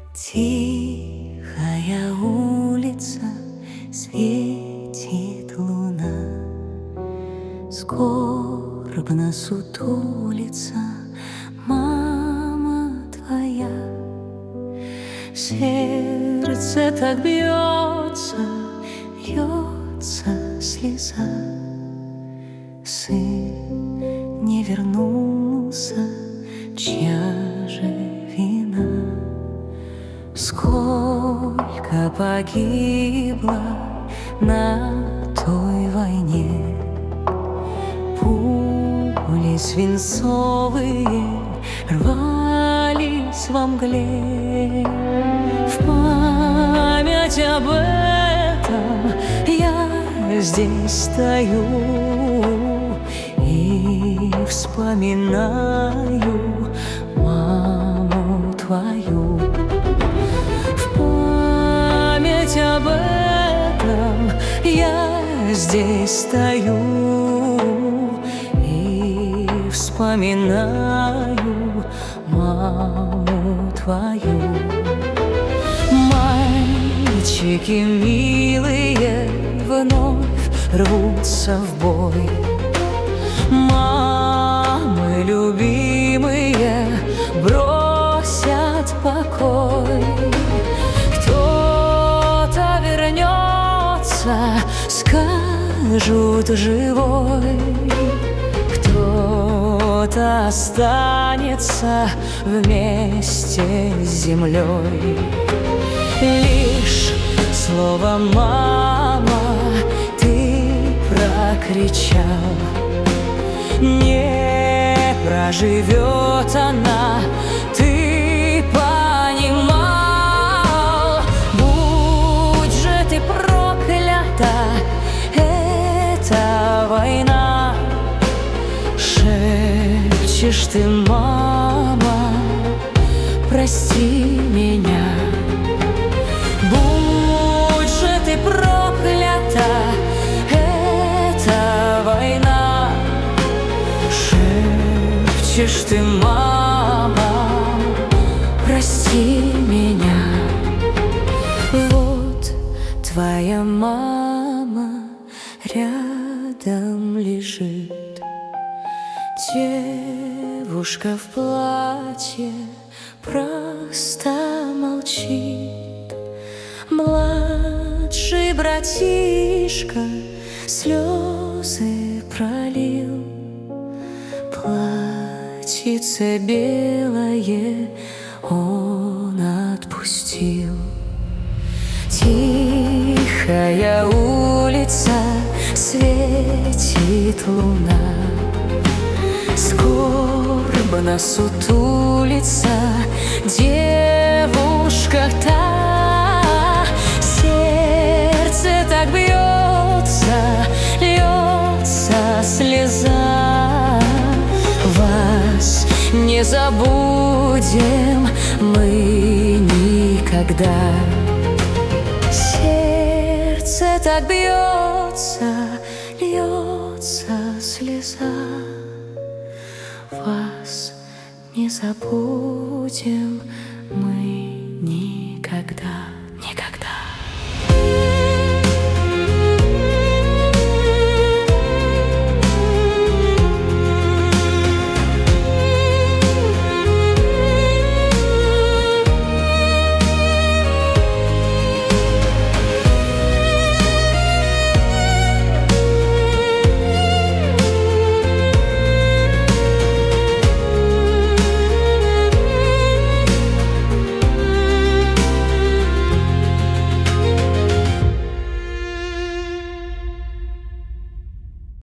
Тихая улица, светит луна, скорбно сутулится мама твоя. Сердце так бьется, льется слеза. Сын не вернулся, чья же вина? Сколько погибло на той войне, пули свинцовые рвались во мгле. В память об этом я здесь стою и вспоминаю маму твою. Об этом я здесь стою и вспоминаю маму твою. Мальчики милые вновь рвутся в бой, мамы любимые бросят покой. Скажут живой, кто-то останется вместе с землей. Лишь слово «мама» ты прокричал, не проживет она, ты понимал. Будь же ты проклята, эта война, шепчешь ты, мама, прости меня. Будь же ты проклята, эта война, шепчешь ты, мама, прости меня. Вот твоя мама рядом лежит, девушка в платье просто молчит. Младший братишка слезы пролил, платьице белое он отпустил. Тихая улица, светит луна, скорбно сутулится девушка та. Сердце так бьется, льется слеза. Вас не забудем мы никогда. Сердце так бьется, льется слеза. Вас не забудем мы никогда.